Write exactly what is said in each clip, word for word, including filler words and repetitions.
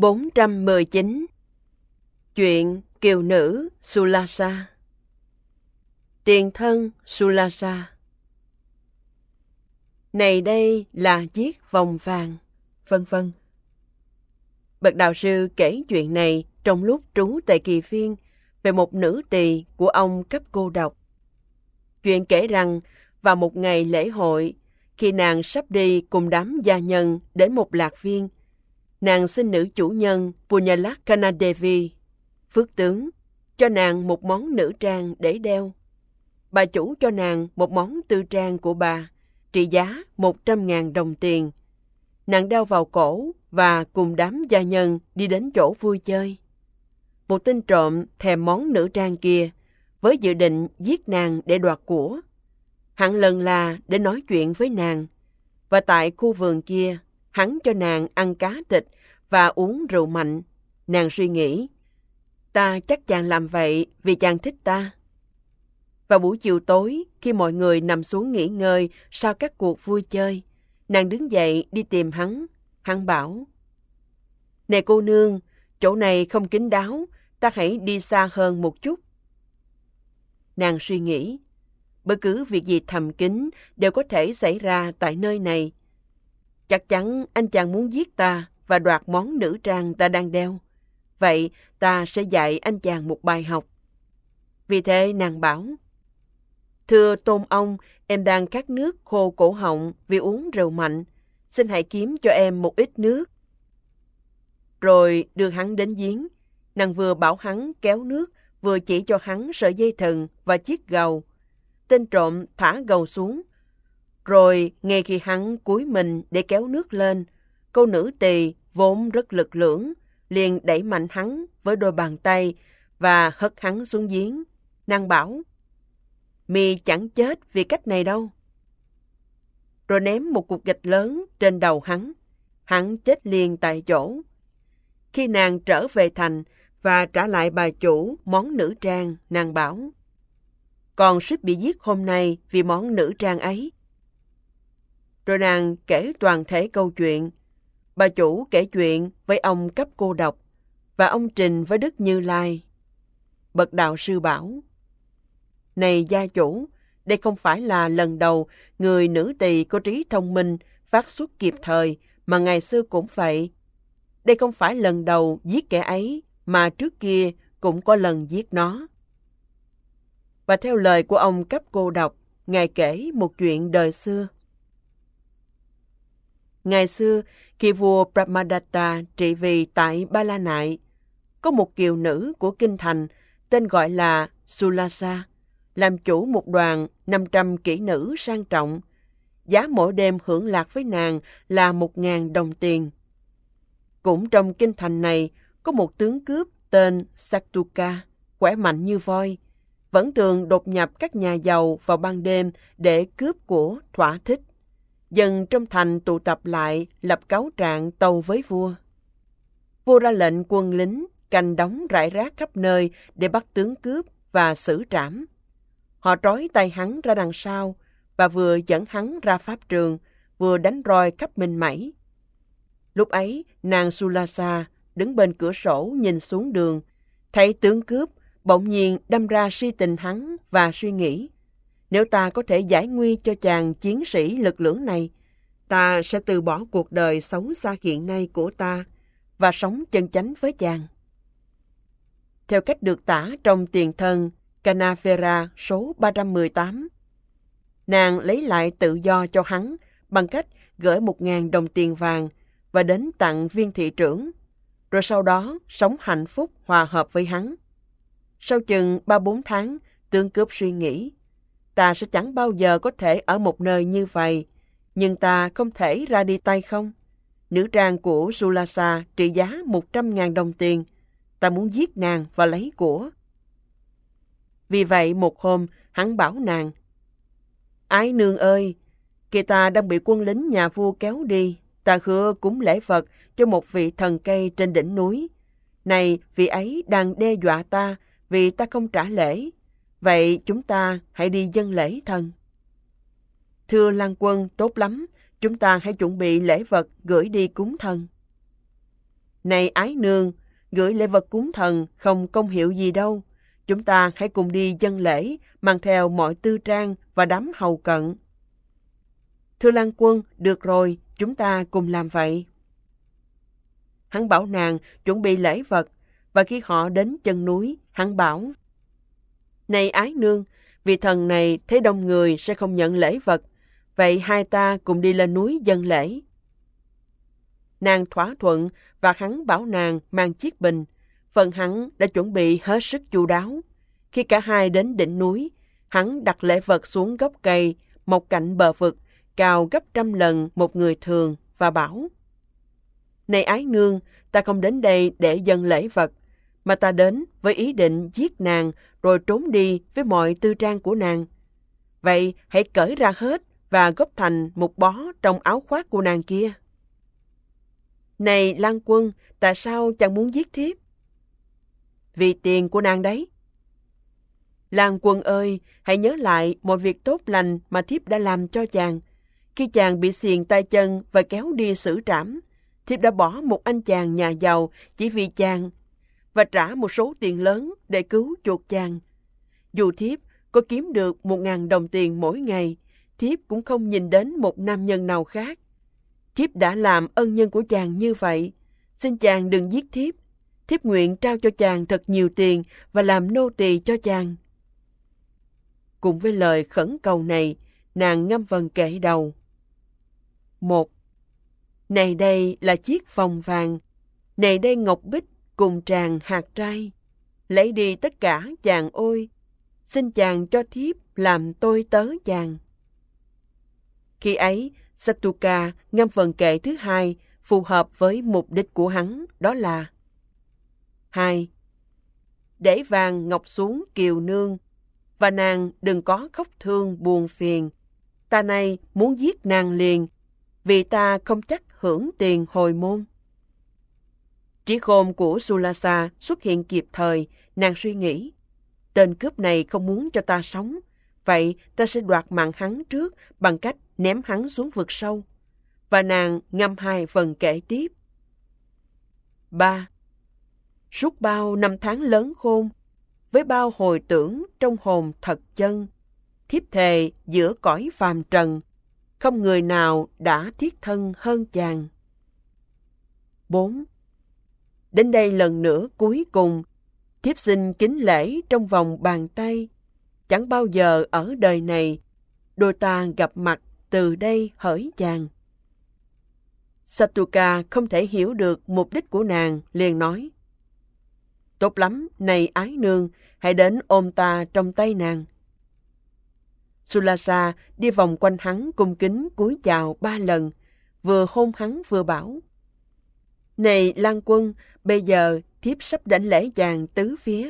bốn trăm mười chín. Chuyện kiều nữ Sulasa. Tiền thân Sulasa. Này đây là chiếc vòng vàng, vân vân. Bậc đạo sư kể chuyện này trong lúc trú tại Kỳ Phiên về một nữ tỳ của ông cấp cô độc. Chuyện kể rằng vào một ngày lễ hội, khi nàng sắp đi cùng đám gia nhân đến một lạc viên, nàng xin nữ chủ nhân Punyalakkhana Devi, phước tướng, cho nàng một món nữ trang để đeo. Bà chủ cho nàng một món tư trang của bà, trị giá một trăm ngàn đồng tiền. Nàng đeo vào cổ và cùng đám gia nhân đi đến chỗ vui chơi. Một tên trộm thèm món nữ trang kia, với dự định giết nàng để đoạt của. Hắn lần là để nói chuyện với nàng, và tại khu vườn kia, hắn cho nàng ăn cá thịt và uống rượu mạnh. Nàng suy nghĩ, ta chắc chàng làm vậy vì chàng thích ta. Vào buổi chiều tối, khi mọi người nằm xuống nghỉ ngơi sau các cuộc vui chơi, nàng đứng dậy đi tìm hắn. Hắn bảo, này cô nương, chỗ này không kín đáo, ta hãy đi xa hơn một chút. Nàng suy nghĩ, bất cứ việc gì thầm kín đều có thể xảy ra tại nơi này. Chắc chắn anh chàng muốn giết ta và đoạt món nữ trang ta đang đeo. Vậy ta sẽ dạy anh chàng một bài học. Vì thế nàng bảo, thưa tôn ông, em đang khát nước khô cổ họng vì uống rượu mạnh. Xin hãy kiếm cho em một ít nước. Rồi đưa hắn đến giếng. Nàng vừa bảo hắn kéo nước, vừa chỉ cho hắn sợi dây thừng và chiếc gầu. Tên trộm thả gầu xuống. Rồi ngay khi hắn cúi mình để kéo nước lên, cô nữ tỳ vốn rất lực lưỡng, liền đẩy mạnh hắn với đôi bàn tay và hất hắn xuống giếng. Nàng bảo, mi chẳng chết vì cách này đâu. Rồi ném một cục gạch lớn trên đầu hắn. Hắn chết liền tại chỗ. Khi nàng trở về thành và trả lại bà chủ món nữ trang, nàng bảo, con suýt bị giết hôm nay vì món nữ trang ấy. Rồi nàng kể toàn thể câu chuyện. Bà chủ kể chuyện với ông cấp cô độc, và ông trình với Đức Như Lai. Bậc đạo sư bảo, này gia chủ, đây không phải là lần đầu người nữ tỳ có trí thông minh phát xuất kịp thời, mà ngày xưa cũng vậy. Đây không phải lần đầu giết kẻ ấy, mà trước kia cũng có lần giết nó. Và theo lời của ông cấp cô độc, Ngài kể một chuyện đời xưa. Ngày xưa, khi vua Brahmadatta trị vì tại Ba La Nại, có một kiều nữ của kinh thành tên gọi là Sulasa, làm chủ một đoàn năm trăm kỹ nữ sang trọng. Giá mỗi đêm hưởng lạc với nàng là một ngàn đồng tiền. Cũng trong kinh thành này, có một tướng cướp tên Saktuka, khỏe mạnh như voi, vẫn thường đột nhập các nhà giàu vào ban đêm để cướp của thỏa thích. Dân trong thành tụ tập lại lập cáo trạng tâu với vua. Vua ra lệnh quân lính canh đóng rải rác khắp nơi để bắt tướng cướp và xử trảm. Họ trói tay hắn ra đằng sau và vừa dẫn hắn ra pháp trường, vừa đánh roi khắp mình mẩy. Lúc ấy, nàng Sulasa đứng bên cửa sổ nhìn xuống đường, thấy tướng cướp, bỗng nhiên đâm ra si tình hắn và suy nghĩ, nếu ta có thể giải nguy cho chàng chiến sĩ lực lưỡng này, ta sẽ từ bỏ cuộc đời xấu xa hiện nay của ta và sống chân chánh với chàng. Theo cách được tả trong tiền thân Kanafera số ba trăm mười tám, nàng lấy lại tự do cho hắn bằng cách gửi một ngàn đồng tiền vàng và đến tặng viên thị trưởng, rồi sau đó sống hạnh phúc hòa hợp với hắn. Sau chừng ba bốn tháng, tướng cướp suy nghĩ, ta sẽ chẳng bao giờ có thể ở một nơi như vậy, nhưng ta không thể ra đi tay không. Nữ trang của Sulasa trị giá một trăm ngàn đồng tiền, ta muốn giết nàng và lấy của. Vì vậy một hôm, hắn bảo nàng, ái nương ơi, khi ta đang bị quân lính nhà vua kéo đi, ta hứa cúng lễ vật cho một vị thần cây trên đỉnh núi. Này, vị ấy đang đe dọa ta vì ta không trả lễ. Vậy chúng ta hãy đi dâng lễ thần. Thưa lang quân, tốt lắm, chúng ta hãy chuẩn bị lễ vật gửi đi cúng thần. Này ái nương, gửi lễ vật cúng thần không công hiệu gì đâu. Chúng ta hãy cùng đi dâng lễ, mang theo mọi tư trang và đám hầu cận. Thưa Lan Quân, được rồi, chúng ta cùng làm vậy. Hắn bảo nàng chuẩn bị lễ vật, và khi họ đến chân núi, hắn bảo: Này ái nương, vị thần này thấy đông người sẽ không nhận lễ vật, vậy hai ta cùng đi lên núi dâng lễ. Nàng thỏa thuận và hắn bảo nàng mang chiếc bình, phần hắn đã chuẩn bị hết sức chu đáo. Khi cả hai đến đỉnh núi, hắn đặt lễ vật xuống gốc cây, một cạnh bờ vực, cao gấp trăm lần một người thường, và bảo: Này ái nương, ta không đến đây để dâng lễ vật, mà ta đến với ý định giết nàng rồi trốn đi với mọi tư trang của nàng. Vậy hãy cởi ra hết và góp thành một bó trong áo khoác của nàng kia. Này Lan Quân, tại sao chàng muốn giết thiếp? Vì tiền của nàng đấy. Lan Quân ơi, hãy nhớ lại mọi việc tốt lành mà thiếp đã làm cho chàng. Khi chàng bị xiềng tay chân và kéo đi xử trảm, thiếp đã bỏ một anh chàng nhà giàu chỉ vì chàng, và trả một số tiền lớn để cứu chuộc chàng. Dù thiếp có kiếm được một ngàn đồng tiền mỗi ngày, thiếp cũng không nhìn đến một nam nhân nào khác. Thiếp đã làm ân nhân của chàng như vậy, xin chàng đừng giết thiếp. Thiếp nguyện trao cho chàng thật nhiều tiền và làm nô tỳ cho chàng. Cùng với lời khẩn cầu này, nàng ngâm vần kệ đầu. Một. Này đây là chiếc vòng vàng, này đây ngọc bích cùng tràng hạt trai. Lấy đi tất cả chàng ôi, xin chàng cho thiếp làm tôi tớ chàng. Khi ấy, Satuka ngâm vần kệ thứ hai phù hợp với mục đích của hắn, đó là: Hai. Để vàng ngọc xuống kiều nương, và nàng đừng có khóc thương buồn phiền. Ta nay muốn giết nàng liền, vì ta không chắc hưởng tiền hồi môn. Trí khôn của Sulasa xuất hiện kịp thời, nàng suy nghĩ: Tên cướp này không muốn cho ta sống, vậy ta sẽ đoạt mạng hắn trước bằng cách ném hắn xuống vực sâu. Và nàng ngâm hai phần kể tiếp. Ba. Suốt bao năm tháng lớn khôn, với bao hồi tưởng trong hồn thật chân, thiếp thề giữa cõi phàm trần, không người nào đã thiết thân hơn chàng. Bốn. Đến đây lần nữa cuối cùng, thiếp xin kính lễ trong vòng bàn tay. Chẳng bao giờ ở đời này, đôi ta gặp mặt từ đây hỡi chàng. Satuka không thể hiểu được mục đích của nàng, liền nói: Tốt lắm, này ái nương, hãy đến ôm ta trong tay nàng. Sulasa đi vòng quanh hắn cung kính cúi chào ba lần, vừa hôn hắn vừa bảo: Này Lan Quân, bây giờ thiếp sắp đảnh lễ chàng tứ phía.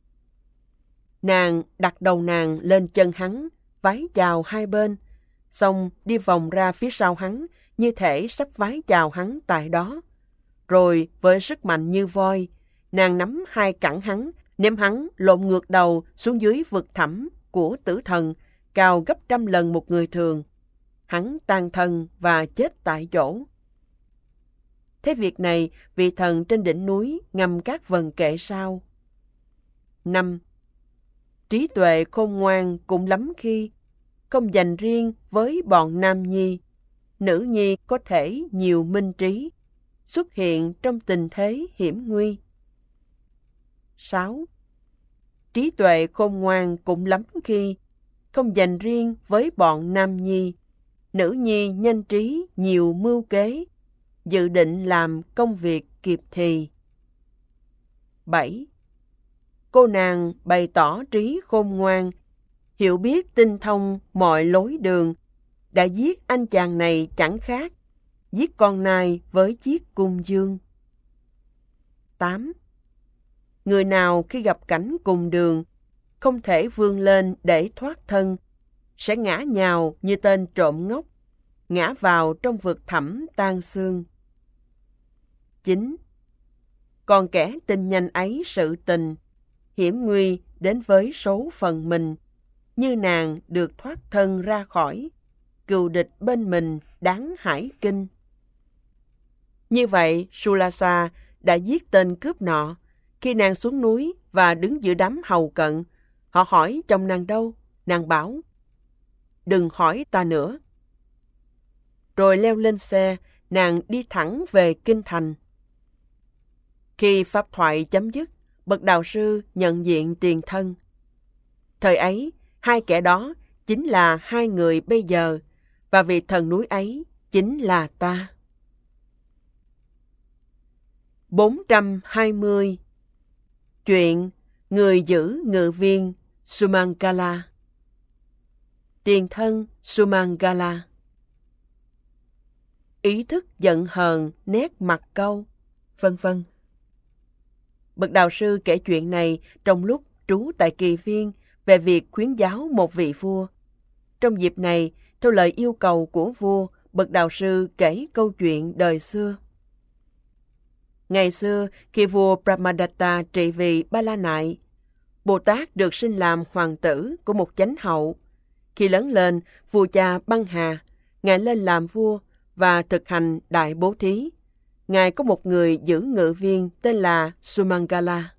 Nàng đặt đầu nàng lên chân hắn, vái chào hai bên, xong đi vòng ra phía sau hắn, như thể sắp vái chào hắn tại đó. Rồi với sức mạnh như voi, nàng nắm hai cẳng hắn, ném hắn lộn ngược đầu xuống dưới vực thẳm của tử thần, cao gấp trăm lần một người thường. Hắn tan thân và chết tại chỗ. Thế việc này, vị thần trên đỉnh núi ngâm các vần kệ sau. Năm. Trí tuệ khôn ngoan cũng lắm khi, không dành riêng với bọn nam nhi. Nữ nhi có thể nhiều minh trí, xuất hiện trong tình thế hiểm nguy. Sáu. Trí tuệ khôn ngoan cũng lắm khi, không dành riêng với bọn nam nhi. Nữ nhi nhanh trí nhiều mưu kế, dự định làm công việc kịp thì. Bảy. Cô nàng bày tỏ trí khôn ngoan, hiểu biết tinh thông mọi lối đường, đã giết anh chàng này chẳng khác giết con nai với chiếc cung dương. Tám. Người nào khi gặp cảnh cùng đường, không thể vươn lên để thoát thân, sẽ ngã nhào như tên trộm ngốc, ngã vào trong vực thẳm tan xương. Chín. Còn kẻ tin nhanh ấy sự tình, hiểm nguy đến với số phận mình, như nàng được thoát thân ra khỏi, cừu địch bên mình đáng hải kinh. Như vậy, Sulasa đã giết tên cướp nọ. Khi nàng xuống núi và đứng giữa đám hầu cận, họ hỏi chồng nàng đâu, nàng bảo, đừng hỏi ta nữa. Rồi leo lên xe, nàng đi thẳng về kinh thành. Khi pháp thoại chấm dứt, bậc đạo sư nhận diện tiền thân. Thời ấy, hai kẻ đó chính là hai người bây giờ, và vị thần núi ấy chính là ta. bốn trăm hai mươi. Chuyện người giữ ngự viên Sumangala. Tiền thân Sumangala. Ý thức giận hờn, nét mặt câu, vân vân. Bậc đạo sư kể chuyện này trong lúc trú tại Kỳ Viên về việc khuyến giáo một vị vua. Trong dịp này, theo lời yêu cầu của vua, bậc đạo sư kể câu chuyện đời xưa. Ngày xưa, khi vua Brahmadatta trị vì Ba La Nại, Bồ Tát được sinh làm hoàng tử của một chánh hậu. Khi lớn lên, vua cha băng hà, ngài lên làm vua và thực hành đại bố thí. Ngài có một người giữ ngự viên tên là Sumangala.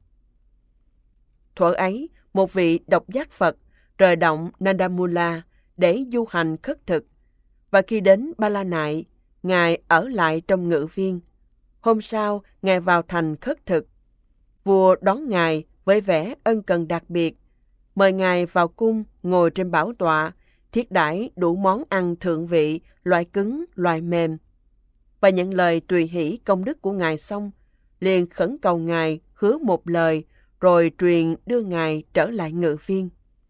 Thuở ấy, một vị độc giác Phật rời động Nandamula để du hành khất thực, và khi đến Ba La Nại, ngài ở lại trong ngự viên. Hôm sau, ngài vào thành khất thực. Vua đón ngài với vẻ ân cần đặc biệt, mời ngài vào cung ngồi trên bảo tọa, thiết đãi đủ món ăn thượng vị, loại cứng, loại mềm. Và nhận lời tùy hỷ công đức của ngài xong, liền khẩn cầu ngài hứa một lời, rồi truyền đưa ngài trở lại ngự viên.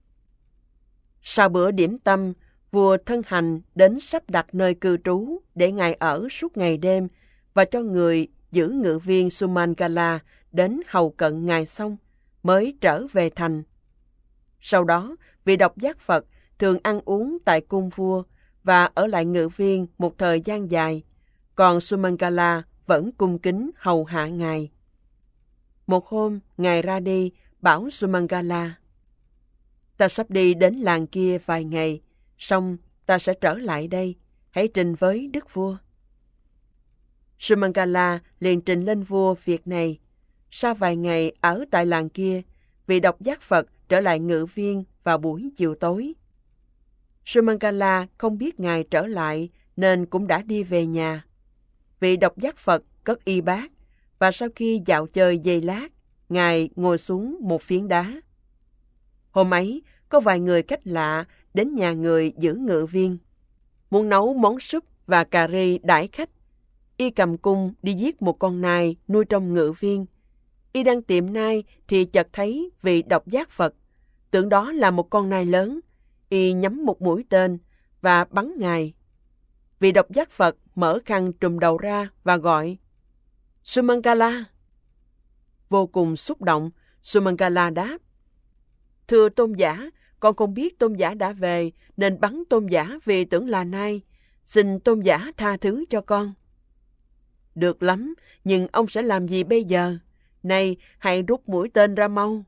Sau bữa điểm tâm, vua thân hành đến sắp đặt nơi cư trú để ngài ở suốt ngày đêm, và cho người giữ ngự viên Sumangala đến hầu cận ngài xong, mới trở về thành. Sau đó, vị độc giác Phật thường ăn uống tại cung vua và ở lại ngự viên một thời gian dài, còn Sumangala vẫn cung kính hầu hạ ngài. Một hôm, ngài ra đi, bảo Sumangala, ta sắp đi đến làng kia vài ngày, xong ta sẽ trở lại đây, hãy trình với đức vua. Sumangala liền trình lên vua việc này. Sau vài ngày ở tại làng kia, vị độc giác Phật trở lại ngự viên vào buổi chiều tối. Sumangala không biết ngài trở lại nên cũng đã đi về nhà. Vị độc giác Phật cất y bát, và sau khi dạo chơi giây lát, ngài ngồi xuống một phiến đá. Hôm ấy, có vài người khách lạ đến nhà người giữ ngự viên, muốn nấu món súp và cà ri đãi khách. Y cầm cung đi giết một con nai nuôi trong ngự viên. Y đang tìm nai thì chợt thấy vị độc giác Phật, tưởng đó là một con nai lớn. Y nhắm một mũi tên và bắn ngài. Vị độc giác Phật mở khăn trùm đầu ra và gọi, Sumangala. Vô cùng xúc động, Sumangala đáp, thưa tôn giả, con không biết tôn giả đã về nên bắn tôn giả vì tưởng là nai. Xin tôn giả tha thứ cho con. Được lắm, nhưng ông sẽ làm gì bây giờ? Này, hãy rút mũi tên ra mau.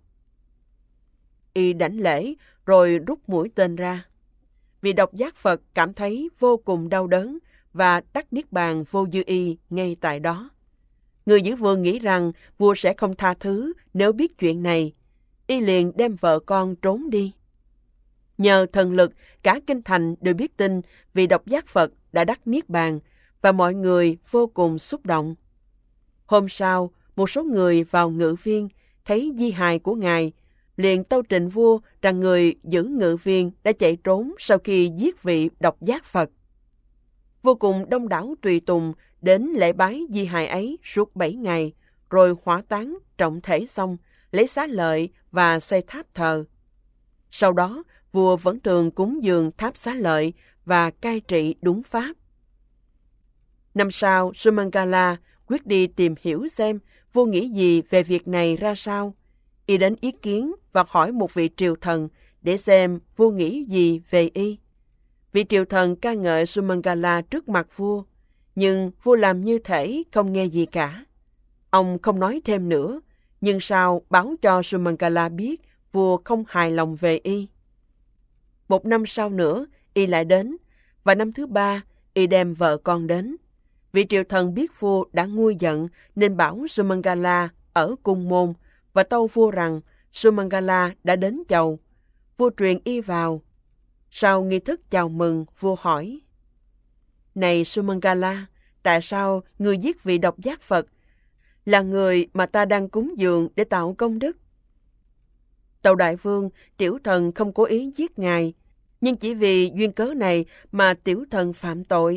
Y đảnh lễ rồi rút mũi tên ra. Vị độc giác Phật cảm thấy vô cùng đau đớn và đắc niết bàn vô dư y ngay tại đó. Người giữ vua nghĩ rằng vua sẽ không tha thứ nếu biết chuyện này. Y liền đem vợ con trốn đi. Nhờ thần lực, cả kinh thành đều biết tin vị độc giác Phật đã đắc niết bàn, và mọi người vô cùng xúc động. Hôm sau, một số người vào ngự viên thấy di hài của ngài, liền tâu trình vua rằng người giữ ngự viên đã chạy trốn sau khi giết vị độc giác Phật. Vô cùng đông đảo tùy tùng đến lễ bái di hài ấy suốt bảy ngày, rồi hỏa táng trọng thể xong, lấy xá lợi và xây tháp thờ. Sau đó, vua vẫn thường cúng dường tháp xá lợi và cai trị đúng pháp. Năm sau, Sumangala quyết đi tìm hiểu xem vua nghĩ gì về việc này ra sao. Y đến ý kiến và hỏi một vị triều thần để xem vua nghĩ gì về y. Vị triều thần ca ngợi Sumangala trước mặt vua, nhưng vua làm như thể không nghe gì cả. Ông không nói thêm nữa, nhưng sau báo cho Sumangala biết vua không hài lòng về y. Một năm sau nữa, y lại đến, và năm thứ ba, y đem vợ con đến. Vị triều thần biết vua đã nguôi giận nên bảo Sumangala ở cung môn và tâu vua rằng Sumangala đã đến chầu. Vua truyền y vào. Sau nghi thức chào mừng, vua hỏi: Này Sumangala, tại sao người giết vị độc giác Phật, là người mà ta đang cúng dường để tạo công đức? Tâu đại vương, tiểu thần không cố ý giết ngài, nhưng chỉ vì duyên cớ này mà tiểu thần phạm tội.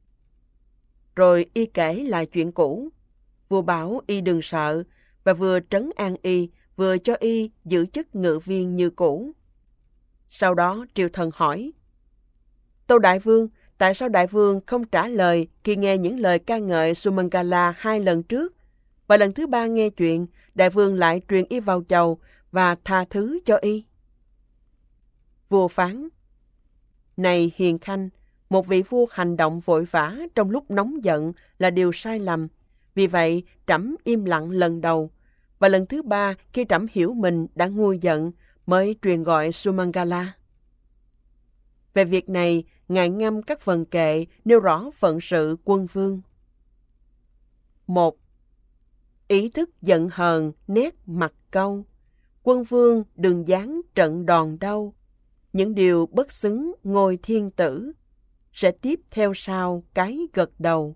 Rồi y kể lại chuyện cũ. Vua bảo y đừng sợ, và vừa trấn an y, vừa cho y giữ chức ngự viên như cũ. Sau đó triều thần hỏi: Tâu đại vương, tại sao đại vương không trả lời khi nghe những lời ca ngợi Sumangala hai lần trước, và lần thứ ba nghe chuyện, đại vương lại truyền y vào chầu và tha thứ cho y? Vua phán: Này hiền khanh, một vị vua hành động vội vã trong lúc nóng giận là điều sai lầm. Vì vậy, trẫm im lặng lần đầu, và lần thứ ba khi trẫm hiểu mình đã nguôi giận mới truyền gọi Sumangala. Về việc này, ngài ngâm các vần kệ nêu rõ phận sự quân vương. Một. Ý thức giận hờn, nét mặt câu. Quân vương đừng dáng trận đòn đau. Những điều bất xứng ngôi thiên tử sẽ tiếp theo sau cái gật đầu.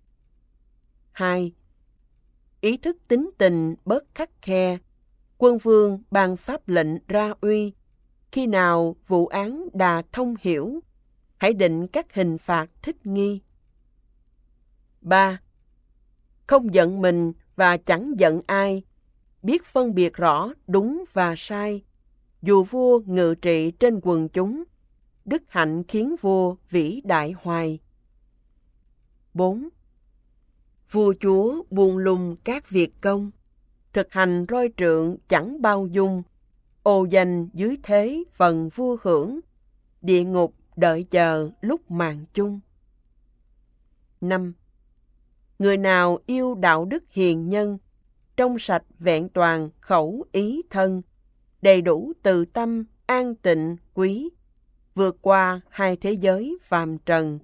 Hai. Ý thức tính tình bớt khắt khe. Quân vương ban pháp lệnh ra uy. Khi nào vụ án đà thông hiểu, hãy định các hình phạt thích nghi. Ba. Không giận mình và chẳng giận ai, biết phân biệt rõ đúng và sai. Dù vua ngự trị trên quần chúng, đức hạnh khiến vua vĩ đại hoài. Bốn. Vua chúa buông lung các việc công, thực hành roi trượng chẳng bao dung. Ô danh dưới thế phần vua hưởng, địa ngục đợi chờ lúc màn chung. Năm. Người nào yêu đạo đức hiền nhân, trong sạch vẹn toàn khẩu ý thân, đầy đủ từ tâm an tịnh quý, vượt qua hai thế giới phàm trần.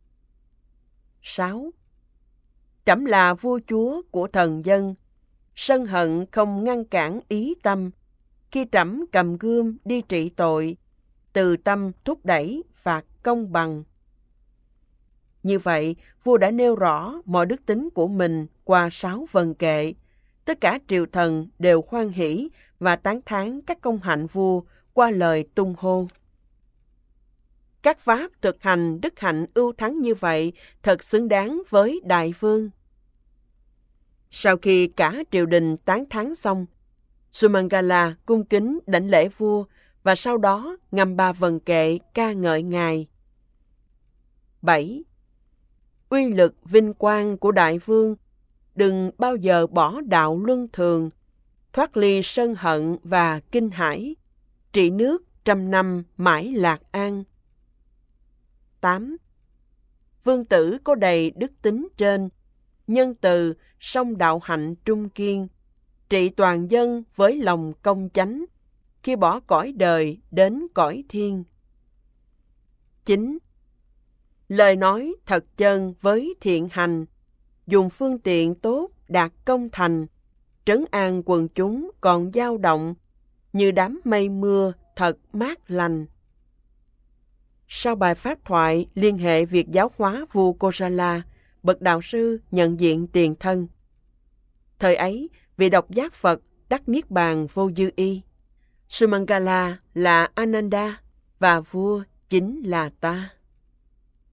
Sáu. Trẫm là vua chúa của thần dân, sân hận không ngăn cản ý tâm. Khi trẫm cầm gươm đi trị tội, từ tâm thúc đẩy phạt công bằng. Như vậy, vua đã nêu rõ mọi đức tính của mình qua sáu vần kệ. Tất cả triều thần đều hoan hỷ và tán thán các công hạnh vua qua lời tung hô. Các pháp thực hành đức hạnh ưu thắng như vậy thật xứng đáng với đại vương. Sau khi cả triều đình tán thán xong, Sumangala cung kính đảnh lễ vua và sau đó ngâm ba vần kệ ca ngợi ngài. Bảy. Uy lực vinh quang của đại vương, đừng bao giờ bỏ đạo luân thường, thoát ly sân hận và kinh hãi, trị nước trăm năm mãi lạc an. Tám. Vương tử có đầy đức tính trên, nhân từ, song đạo hạnh trung kiên, trị toàn dân với lòng công chánh, khi bỏ cõi đời đến cõi thiên. Chín. Lời nói thật chân với thiện hành, dùng phương tiện tốt đạt công thành, trấn an quần chúng còn dao động, như đám mây mưa thật mát lành. Sau bài pháp thoại liên hệ việc giáo hóa vua Kosala, bậc đạo sư nhận diện tiền thân. Thời ấy, vị độc giác Phật đắc niết bàn vô dư y. Sumangala là Ananda và vua chính là ta.